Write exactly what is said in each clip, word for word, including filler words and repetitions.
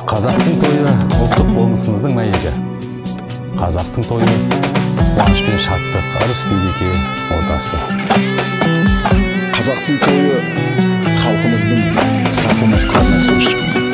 Қазақтың тойы ұлттық болмысымыздың мәйегі. Қазақтың тойы қуаныш пен шаттық, ырыс береке ордасы. Қазақтың тойы халқымыздың сатылмас қазынасы.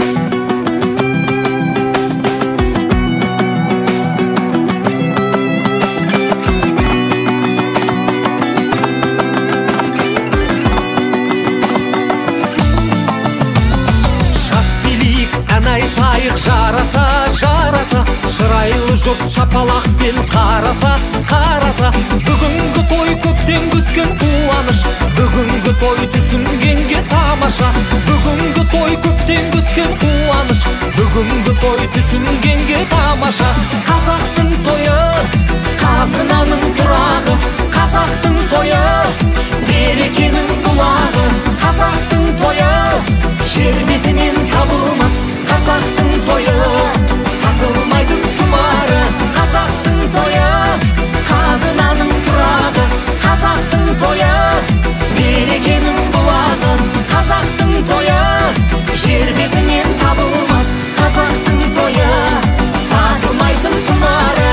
Жараса, жараса, шырайлы жұрт шапалақпен қараса, қараса. Бүгінгі той көптен күткен қуаныш, бүгінгі той түсінгенге тамаша. Бүгінгі той көптен күткен қуаныш, бүгінгі той түсінгенге тамаша. Қазақтың тойы, қазынаның тұрағы, қазақтың тойы, берекенің бұлағы. Қазақтың тойы, жер бетінен табылмас. Қазақтың тойы, сатылмайтын тұмары. Қазақтың тойы, қазынаның тұрағы. Қазақтың тойы, берекенің бұлағы. Қазақтың тойы, жер бетінен табылмас. Қазақтың тойы, сатылмайтын тұмары.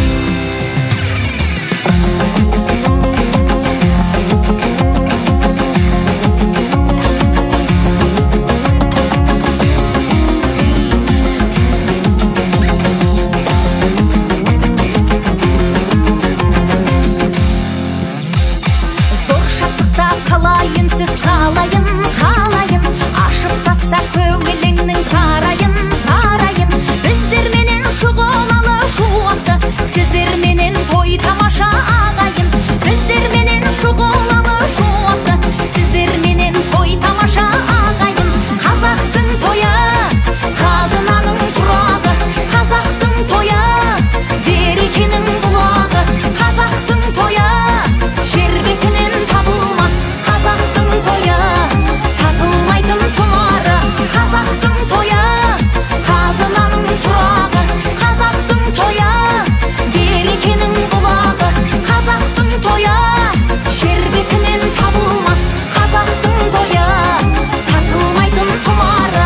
Қалайын, сіз қалайын, қалайын, ашып таста көңіліңнің сарайын, сарайын. Біздерменен шұғылалы шуақты, сіздерменен той тамаша ағайын. Біздерменен шұғылалы шуақты, сіздерменен той тамаша ағайын. Қазақтың тойы, қазынаның тұрағы. Қазақтың тойы, берекенің бұлағы. Қазақтың тойы, жер бетінен табылмас. Қазақтың тойы, сатылмайтын тұмары. Қазақтың тойы, қазынаның тұрағы. Қазақтың тойы, берекенің бұлағы. Қазақтың тойы, жер бетінен табылмас. Қазақтың тойы, сатылмайтын тұмары.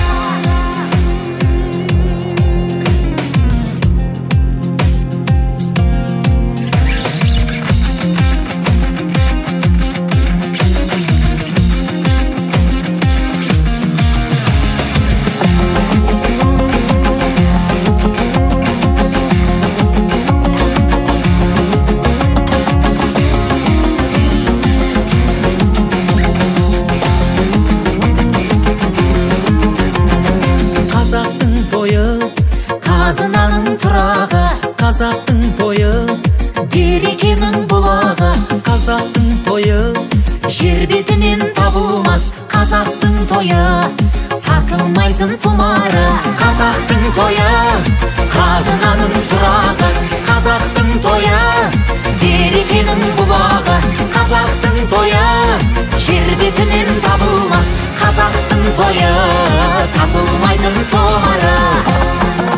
Қазынаның тұрағы, қазақтың тойы, берекенің бұлағы. Қазақтың тойы, жер бетінен табылмас. Қазақтың тойы, сатылмайтын тұмары. Қазақтың тойы, қазынаның тұрағы. Қазақтың тойы, берекенің бұлағы. Қазақтың тойы, жер бетінен табылмас. Қазақтың тойы, сатылмайтын тұмары.